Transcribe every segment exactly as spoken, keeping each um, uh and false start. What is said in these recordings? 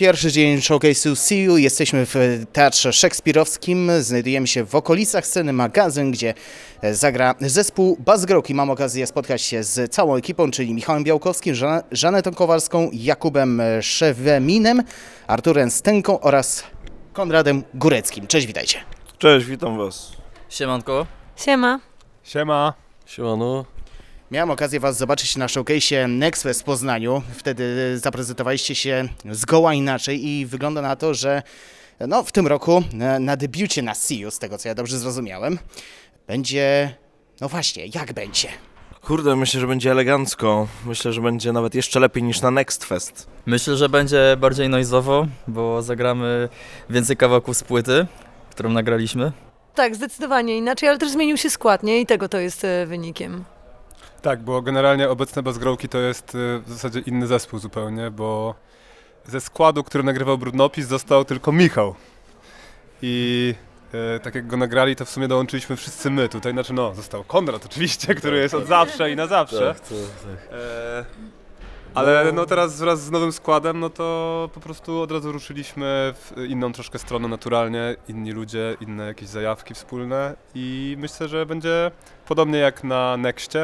Pierwszy dzień showcase'u See You. Jesteśmy w Teatrze Szekspirowskim. Znajdujemy się w okolicach sceny Magazyn, gdzie zagra zespół Buzzgroki. Mam okazję spotkać się z całą ekipą, czyli Michałem Białkowskim, Żan- Żanetą Kowalską, Jakubem Szeweminem, Arturem Stęką oraz Konradem Góreckim. Cześć, witajcie. Cześć, witam was. Siemanko. Siema. Siema. Siemano. Miałem okazję was zobaczyć na showcase'ie Nextfest w Poznaniu. Wtedy zaprezentowaliście się zgoła inaczej i wygląda na to, że no, w tym roku na debiucie na See You, z tego co ja dobrze zrozumiałem, będzie, no właśnie, jak będzie? Kurde, myślę, że będzie elegancko. Myślę, że będzie nawet jeszcze lepiej niż na Nextfest. Myślę, że będzie bardziej noizowo, bo zagramy więcej kawałków z płyty, którą nagraliśmy. Tak, zdecydowanie inaczej, ale też zmienił się skład, nie? I tego to jest e, wynikiem. Tak, bo generalnie obecne Buzzgroki to jest y, w zasadzie inny zespół zupełnie, bo ze składu, który nagrywał Brudnopis, został tylko Michał. I y, tak jak go nagrali, to w sumie dołączyliśmy wszyscy my. Tutaj znaczy no, został Konrad oczywiście, który jest od zawsze i na zawsze. Tak, tak, tak. E, ale no teraz wraz z nowym składem, no to po prostu od razu ruszyliśmy w inną troszkę stronę naturalnie, inni ludzie, inne jakieś zajawki wspólne i myślę, że będzie podobnie jak na Nexcie,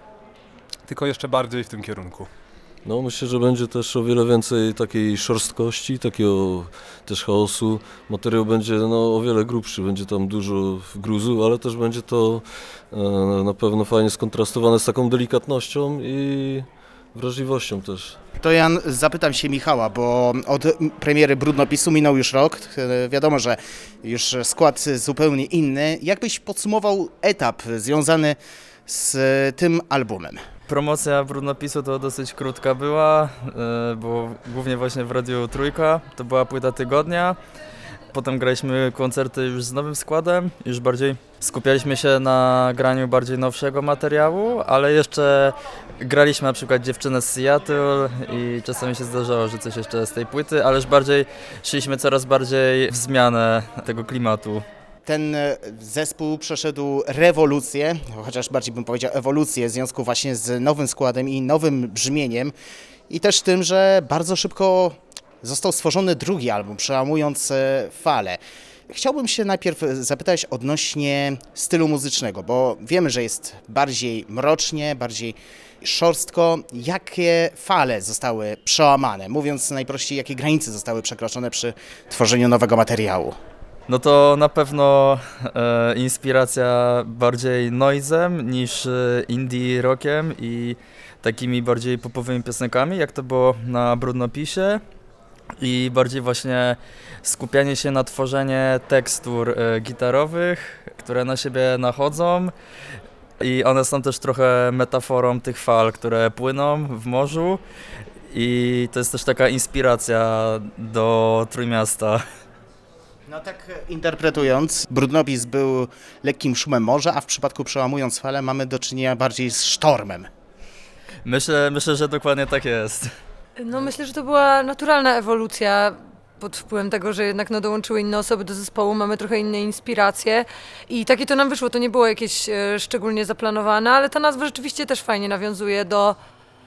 tylko jeszcze bardziej w tym kierunku. No myślę, że będzie też o wiele więcej takiej szorstkości, takiego też chaosu. Materiał będzie no, o wiele grubszy, będzie tam dużo gruzu, ale też będzie to e, na pewno fajnie skontrastowane z taką delikatnością i wrażliwością też. To ja zapytam się Michała, bo od premiery Brudnopisu minął już rok. Wiadomo, że już skład zupełnie inny. Jak byś podsumował etap związany z tym albumem? Promocja Brudnopisu to dosyć krótka była, bo głównie właśnie w Radiu Trójka, to była płyta tygodnia. Potem graliśmy koncerty już z nowym składem, już bardziej skupialiśmy się na graniu bardziej nowszego materiału, ale jeszcze graliśmy na przykład Dziewczynę z Seattle i czasami się zdarzało, że coś jeszcze z tej płyty, ale już bardziej szliśmy coraz bardziej w zmianę tego klimatu. Ten zespół przeszedł rewolucję, chociaż bardziej bym powiedział ewolucję w związku właśnie z nowym składem i nowym brzmieniem i też tym, że bardzo szybko został stworzony drugi album, przełamując falę. Chciałbym się najpierw zapytać odnośnie stylu muzycznego, bo wiemy, że jest bardziej mrocznie, bardziej szorstko. Jakie fale zostały przełamane? Mówiąc najprościej, jakie granice zostały przekroczone przy tworzeniu nowego materiału? No to na pewno e, inspiracja bardziej noizem niż e, indie rockiem i takimi bardziej popowymi piosenkami, jak to było na Brudnopisie. I bardziej właśnie skupianie się na tworzenie tekstur e, gitarowych, które na siebie nachodzą i one są też trochę metaforą tych fal, które płyną w morzu i to jest też taka inspiracja do Trójmiasta. No tak interpretując, Brudnopis był lekkim szumem morza, a w przypadku przełamując falę mamy do czynienia bardziej z sztormem. Myślę, myślę, że dokładnie tak jest. No myślę, że to była naturalna ewolucja pod wpływem tego, że jednak no, dołączyły inne osoby do zespołu, mamy trochę inne inspiracje i takie to nam wyszło, to nie było jakieś e, szczególnie zaplanowane, ale ta nazwa rzeczywiście też fajnie nawiązuje do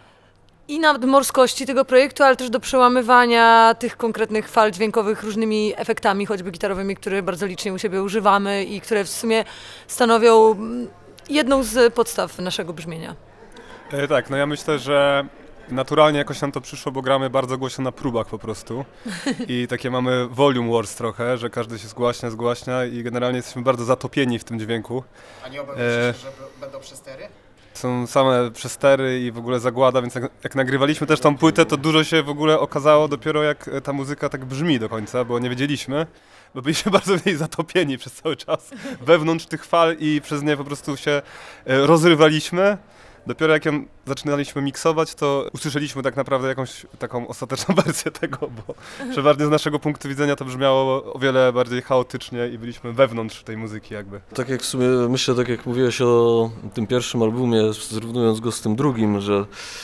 i nadmorskości tego projektu, ale też do przełamywania tych konkretnych fal dźwiękowych różnymi efektami, choćby gitarowymi, które bardzo licznie u siebie używamy i które w sumie stanowią jedną z podstaw naszego brzmienia. E, tak, no ja myślę, że naturalnie jakoś nam to przyszło, bo gramy bardzo głośno na próbach po prostu i takie mamy volume wars trochę, że każdy się zgłaśnia, zgłaśnia i generalnie jesteśmy bardzo zatopieni w tym dźwięku. A nie obawiacie się, E... że będą przestery? Są same przestery i w ogóle zagłada, więc jak, jak nagrywaliśmy też tą płytę, to dużo się w ogóle okazało dopiero jak ta muzyka tak brzmi do końca, bo nie wiedzieliśmy, bo byliśmy bardzo w niej zatopieni przez cały czas wewnątrz tych fal i przez nie po prostu się rozrywaliśmy. Dopiero jak ją zaczynaliśmy miksować, to usłyszeliśmy tak naprawdę jakąś taką ostateczną wersję tego, bo przeważnie z naszego punktu widzenia to brzmiało o wiele bardziej chaotycznie i byliśmy wewnątrz tej muzyki jakby. Tak jak w sumie myślę, tak jak mówiłeś o tym pierwszym albumie, zrównując go z tym drugim, że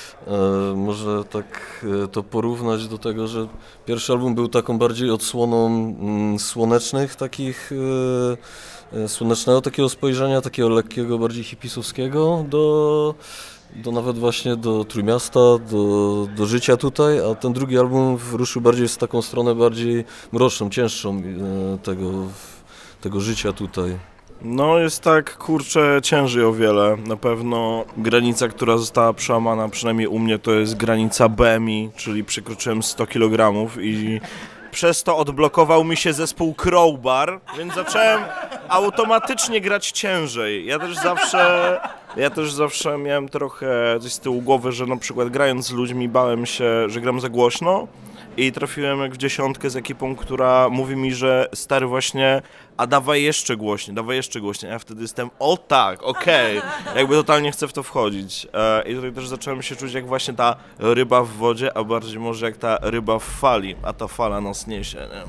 e, może tak e, to porównać do tego, że pierwszy album był taką bardziej odsłoną mm, słonecznych takich e, słonecznego takiego spojrzenia, takiego lekkiego, bardziej hipisowskiego do do nawet właśnie do Trójmiasta, do, do życia tutaj, a ten drugi album ruszył bardziej w taką stronę bardziej mroczną, cięższą e, tego, tego życia tutaj. No jest tak, kurczę, ciężej o wiele. Na pewno granica, która została przełamana, przynajmniej u mnie, to jest granica B M I, czyli przekroczyłem sto kilogramów i przez to odblokował mi się zespół Crowbar, więc zacząłem automatycznie grać ciężej. Ja też zawsze, ja też zawsze miałem trochę coś z tyłu głowy, że na przykład grając z ludźmi bałem się, że gram za głośno i trafiłem jak w dziesiątkę z ekipą, która mówi mi, że stary właśnie, a dawaj jeszcze głośniej, dawaj jeszcze głośniej. A ja wtedy jestem, o tak, okej, okay. Jakby totalnie chcę w to wchodzić. E, I tutaj też zacząłem się czuć jak właśnie ta ryba w wodzie, a bardziej może jak ta ryba w fali, a ta fala nas niesie, nie?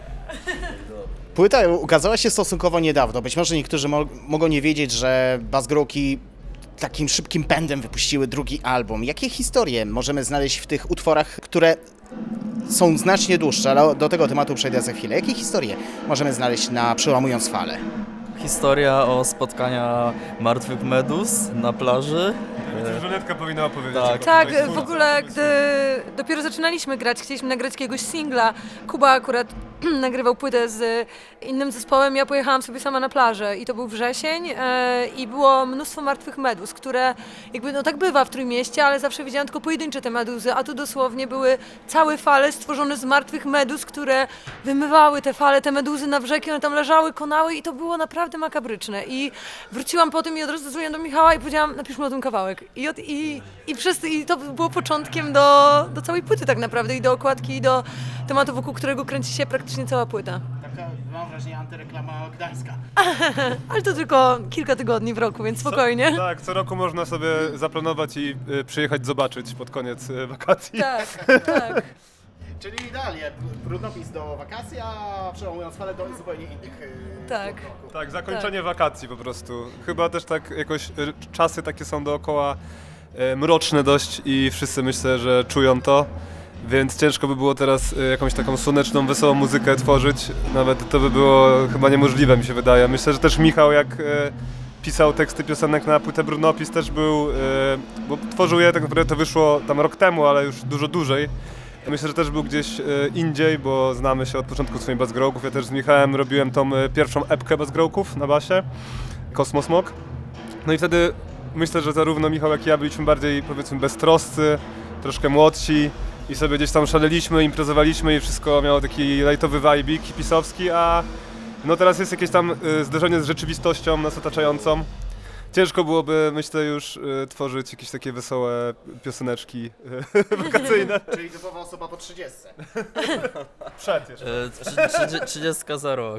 Płyta ukazała się stosunkowo niedawno. Być może niektórzy mo- mogą nie wiedzieć, że Buzzgrowki takim szybkim pędem wypuściły drugi album. Jakie historie możemy znaleźć w tych utworach, które są znacznie dłuższe, ale do tego tematu przejdę za chwilę. Jakie historie możemy znaleźć na Przełamując Falę? Historia o spotkania martwych meduz na plaży. Żonetka powinna opowiedzieć. Tak. Tak, w ogóle gdy dopiero zaczynaliśmy grać, chcieliśmy nagrać jakiegoś singla. Kuba akurat nagrywał płytę z innym zespołem, ja pojechałam sobie sama na plażę i to był wrzesień e, i było mnóstwo martwych meduz, które jakby, no tak bywa w Trójmieście, ale zawsze widziałam tylko pojedyncze te meduzy, a tu dosłownie były całe fale stworzone z martwych meduz, które wymywały te fale, te meduzy na brzegi, one tam leżały, konały i to było naprawdę makabryczne. I wróciłam po tym i od razu zadzwoniłam do Michała i powiedziałam, napiszmy o tym kawałek. I, od, i, i, wszyscy, i to było początkiem do, do całej płyty tak naprawdę i do okładki i do tematu, wokół którego kręci się praktycznie cała płyta. Taka, mam wrażenie, antyreklama Gdańska. Ale to tylko kilka tygodni w roku, więc spokojnie. Co, tak, co roku można sobie zaplanować i y, przyjechać zobaczyć pod koniec y, wakacji. Tak, tak. Czyli idealnie, brudnopis do wakacji, a Przełamując Falę do zupełnie innych yy, Tak. wokół. Tak, zakończenie wakacji po prostu. Chyba też tak jakoś y, czasy takie są dookoła y, mroczne dość i wszyscy myślę, że czują to. Więc ciężko by było teraz y, jakąś taką słoneczną, wesołą muzykę tworzyć. Nawet to by było chyba niemożliwe, mi się wydaje. Myślę, że też Michał, jak y, pisał teksty piosenek na płytę Brudnopis, też był, y, bo tworzył je, tak naprawdę to wyszło tam rok temu, ale już dużo dłużej. Myślę, że też był gdzieś y, indziej, bo znamy się od początku swoich Buzzgrowków. Ja też z Michałem robiłem tą y, pierwszą epkę Buzzgrowków na basie, Kosmosmog. No i wtedy myślę, że zarówno Michał, jak i ja byliśmy bardziej, powiedzmy, beztroscy, troszkę młodsi i sobie gdzieś tam szaleliśmy, imprezowaliśmy i wszystko miało taki lightowy vibe hipisowski, a no teraz jest jakieś tam y, zderzenie z rzeczywistością nas otaczającą. Ciężko byłoby, myślę, już y, tworzyć jakieś takie wesołe pioseneczki y, wakacyjne. Czyli typowa osoba po trzydziestce. Przed jeszcze. E, trzy- trzy- Trzydziestka za rok.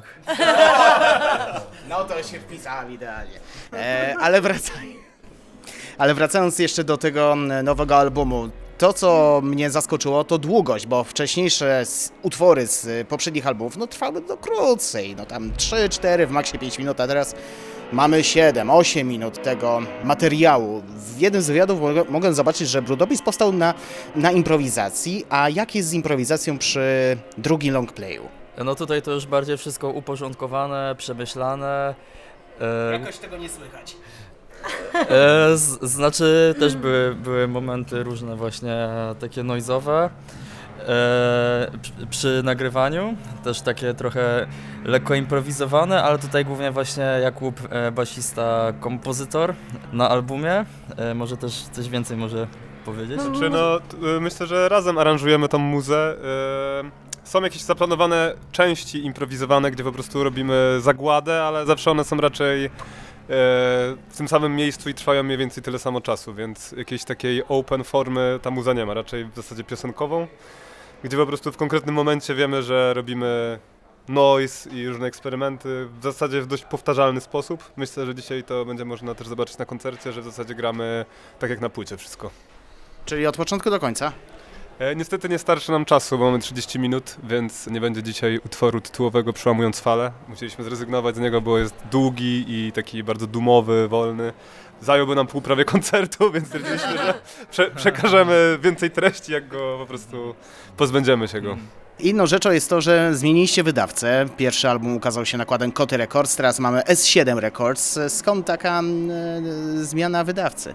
No to się wpisałem idealnie. E, ale wracaj. Ale wracając jeszcze do tego nowego albumu, to co mnie zaskoczyło to długość, bo wcześniejsze s- utwory z poprzednich albumów no trwały no krócej, no tam trzy cztery, w maksie pięć minut, a teraz mamy siedem osiem minut tego materiału. W jednym z wywiadów mo- mogłem zobaczyć, że Brudnopis powstał na, na improwizacji, a jak jest z improwizacją przy drugim longplayu? No tutaj to już bardziej wszystko uporządkowane, przemyślane. E, Jakoś tego nie słychać. E, z, znaczy też były, były momenty różne właśnie takie noizowe e, przy, przy nagrywaniu, też takie trochę lekko improwizowane, ale tutaj głównie właśnie Jakub, e, basista, kompozytor na albumie, e, może też coś więcej może powiedzieć? Czy no, t- y, myślę, że razem aranżujemy tą muzę. y, Są jakieś zaplanowane części improwizowane, gdzie po prostu robimy zagładę, ale zawsze one są raczej e, w tym samym miejscu i trwają mniej więcej tyle samo czasu, więc jakiejś takiej open formy ta muza nie ma, raczej w zasadzie piosenkową, gdzie po prostu w konkretnym momencie wiemy, że robimy noise i różne eksperymenty w zasadzie w dość powtarzalny sposób. Myślę, że dzisiaj to będzie można też zobaczyć na koncercie, że w zasadzie gramy tak jak na płycie wszystko. Czyli od początku do końca? E, niestety nie starczy nam czasu, bo mamy trzydzieści minut, więc nie będzie dzisiaj utworu tytułowego Przełamując Falę. Musieliśmy zrezygnować z niego, bo jest długi i taki bardzo dumowy, wolny. Zająłby nam pół prawie koncertu, więc stwierdziliśmy, że prze, przekażemy więcej treści, jak go po prostu pozbędziemy się go. Inną rzeczą jest to, że zmieniliście wydawcę. Pierwszy album ukazał się nakładem Koty Records, teraz mamy S siedem Records. Skąd taka e, zmiana wydawcy?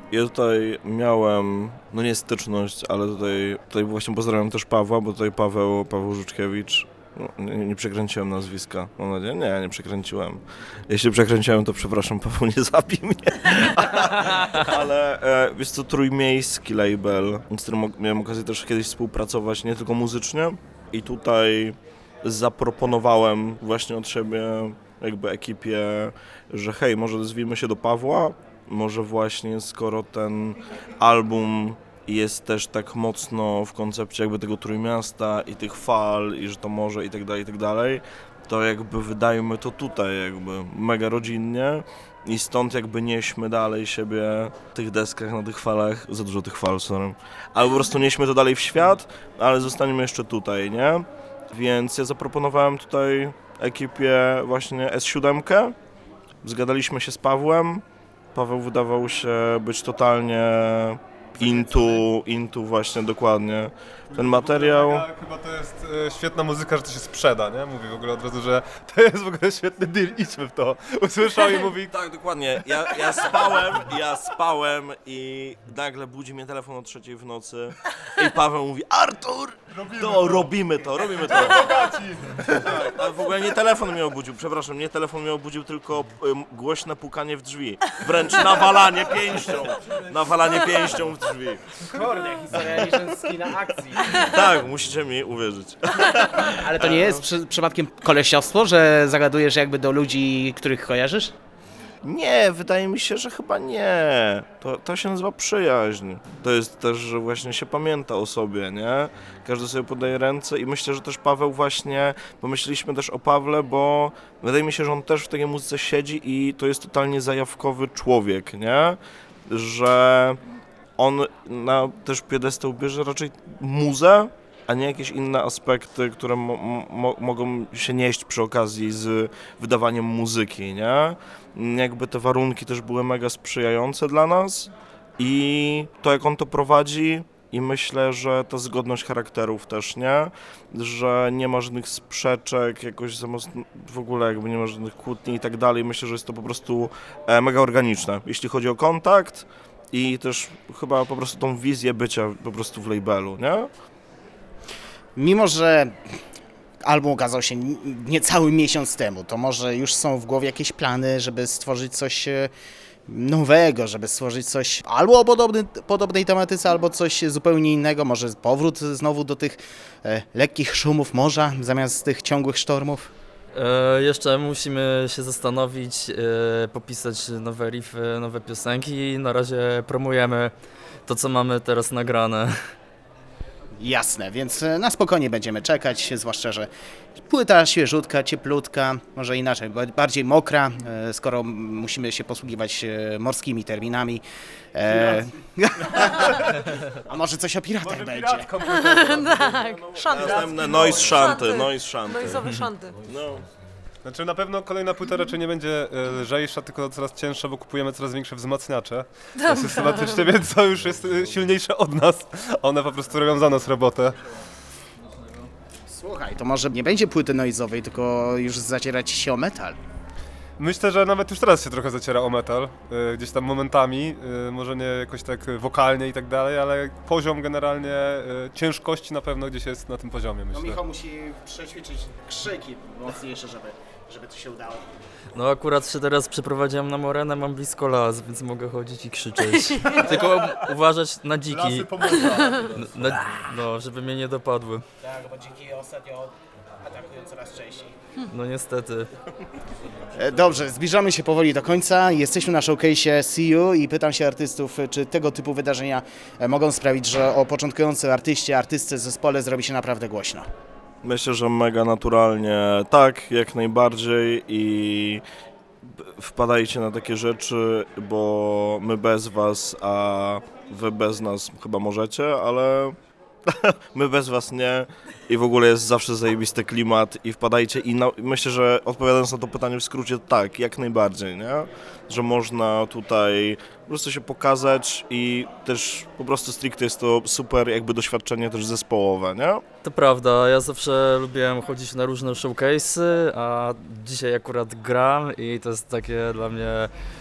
Ja tutaj miałem, no nie styczność, ale tutaj, tutaj właśnie pozdrawiam też Pawła, bo tutaj Paweł, Paweł Żuczkiewicz, no, nie, nie przekręciłem nazwiska, mam nadzieję, nie, nie przekręciłem. Jeśli przekręciłem, to przepraszam, Paweł, nie zabij mnie. Ale e, jest to trójmiejski label, z którym miałem okazję też kiedyś współpracować, nie tylko muzycznie. I tutaj zaproponowałem właśnie od siebie jakby ekipie, że hej, może odezwijmy się do Pawła, może właśnie skoro ten album jest też tak mocno w koncepcie jakby tego Trójmiasta i tych fal i że to może i tak dalej, i tak dalej, to jakby wydajmy to tutaj jakby mega rodzinnie i stąd jakby nieśmy dalej siebie w tych deskach, na tych falach, za dużo tych fal, sorry, ale po prostu nieśmy to dalej w świat, ale zostaniemy jeszcze tutaj, nie? Więc ja zaproponowałem tutaj ekipie właśnie S siedem, zgadaliśmy się z Pawłem, Paweł wydawał się być totalnie into, into właśnie dokładnie ten materiał. Chyba to jest e, świetna muzyka, że to się sprzeda, nie? Mówi w ogóle od razu, że to jest w ogóle świetny deal, idźmy w to. Usłyszał i mówi... Tak, dokładnie. Ja, ja spałem, ja spałem i nagle budzi mnie telefon o trzeciej w nocy i Paweł mówi: Artur, robimy to, to, robimy to, robimy to. Tak, ale w ogóle nie telefon mnie obudził, przepraszam, nie telefon mnie obudził, tylko um, głośne pukanie w drzwi. Wręcz nawalanie pięścią, nawalanie pięścią w drzwi. Kurde, historia niżynski na akcji. Tak, musicie mi uwierzyć. Ale to nie jest przy, przypadkiem kolesiostwo, że zagadujesz jakby do ludzi, których kojarzysz? Nie, wydaje mi się, że chyba nie. To, to się nazywa przyjaźń. To jest też, że właśnie się pamięta o sobie, nie? Każdy sobie podaje ręce i myślę, że też Paweł właśnie, pomyśleliśmy też o Pawle, bo wydaje mi się, że on też w takiej muzyce siedzi i to jest totalnie zajawkowy człowiek, nie? Że on na też piedestał bierze raczej muzę, a nie jakieś inne aspekty, które mo mo mogą się nieść przy okazji z wydawaniem muzyki, nie? Jakby te warunki też były mega sprzyjające dla nas i to, jak on to prowadzi, i myślę, że ta zgodność charakterów też, nie? Że nie ma żadnych sprzeczek, jakoś za mocno, w ogóle jakby nie ma żadnych kłótni i tak dalej. Myślę, że jest to po prostu e, mega organiczne, jeśli chodzi o kontakt i też chyba po prostu tą wizję bycia po prostu w labelu, nie? Mimo że album ukazał się niecały miesiąc temu, to może już są w głowie jakieś plany, żeby stworzyć coś nowego, żeby stworzyć coś albo o podobny, podobnej tematyce, albo coś zupełnie innego, może powrót znowu do tych e, lekkich szumów morza zamiast tych ciągłych sztormów? E, jeszcze musimy się zastanowić, e, popisać nowe riffy, nowe piosenki i na razie promujemy to, co mamy teraz nagrane. Jasne, więc na spokojnie będziemy czekać, zwłaszcza, że płyta świeżutka, cieplutka, może inaczej, bardziej mokra, skoro musimy się posługiwać morskimi terminami. E... A może coś o piratach będzie? Tak, szanty. Następne noise shanty, noise shanty. Noizowe szanty. No. Znaczy na pewno kolejna płyta raczej nie będzie e, lżejsza, tylko coraz cięższa, bo kupujemy coraz większe wzmacniacze systematycznie, więc to już jest e, silniejsze od nas. One po prostu robią za nas robotę. Słuchaj, to może nie będzie płyty noizowej, tylko już zacierać się o metal. Myślę, że nawet już teraz się trochę zaciera o metal, e, gdzieś tam momentami, e, może nie jakoś tak wokalnie i tak dalej, ale poziom generalnie e, ciężkości na pewno gdzieś jest na tym poziomie, myślę. No Michał musi przećwiczyć krzyki mocniejsze, żeby, żeby to się udało. No akurat się teraz przeprowadziłem na morenę, mam blisko las, więc mogę chodzić i krzyczeć. Tylko uważać na dziki. Na, no, żeby mnie nie dopadły. Tak, bo dziki ostatnio atakują coraz częściej. No niestety. Dobrze, zbliżamy się powoli do końca. Jesteśmy na showcase'ie See You i pytam się artystów, czy tego typu wydarzenia mogą sprawić, że o początkującym artyście, artystce, zespole zrobi się naprawdę głośno. Myślę, że mega naturalnie tak, jak najbardziej i wpadajcie na takie rzeczy, bo my bez was, a wy bez nas chyba możecie, ale my bez was nie i w ogóle jest zawsze zajebisty klimat i wpadajcie i na, myślę, że odpowiadając na to pytanie w skrócie, tak, jak najbardziej, nie? Że można tutaj po prostu się pokazać i też po prostu stricte jest to super jakby doświadczenie też zespołowe, nie? To prawda, ja zawsze lubiłem chodzić na różne showcase'y, a dzisiaj akurat gram i to jest takie dla mnie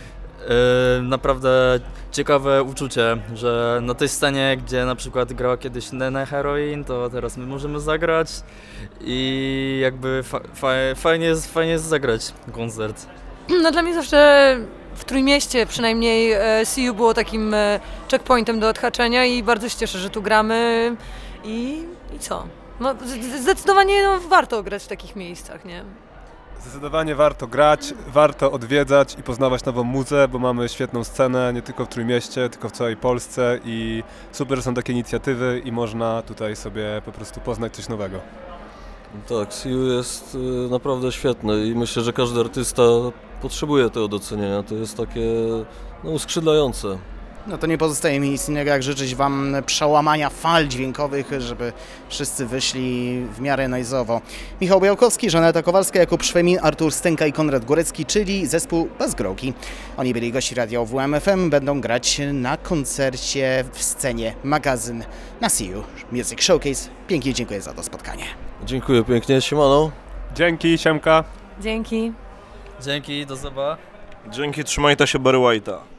Yy, naprawdę ciekawe uczucie, że na tej scenie, gdzie na przykład grała kiedyś Nene Heroin, to teraz my możemy zagrać i jakby fa fa fajnie, jest, fajnie jest zagrać koncert. No dla mnie zawsze w Trójmieście przynajmniej e, C U było takim e, checkpointem do odhaczenia i bardzo się cieszę, że tu gramy i, i co? No, z- zdecydowanie no, warto grać w takich miejscach, nie? Zdecydowanie warto grać, warto odwiedzać i poznawać nową muzę, bo mamy świetną scenę nie tylko w Trójmieście, tylko w całej Polsce i super są takie inicjatywy i można tutaj sobie po prostu poznać coś nowego. Tak, C U jest y, naprawdę świetny i myślę, że każdy artysta potrzebuje tego docenienia. To jest takie no, uskrzydlające. No to nie pozostaje mi nic innego, jak życzyć Wam przełamania fal dźwiękowych, żeby wszyscy wyszli w miarę noizowo. Michał Białkowski, Żaneta Kowalska, Jakub Szwemin, Artur Stęka i Konrad Górecki, czyli zespół Bezgrołki. Oni byli gości Radia W M F M, będą grać na koncercie w scenie magazyn na C U Music Showcase. Pięknie dziękuję za to spotkanie. Dziękuję pięknie, siemano. Dzięki, siemka. Dzięki. Dzięki, do zobaczenia. Dzięki, trzymajcie się Barry White'a.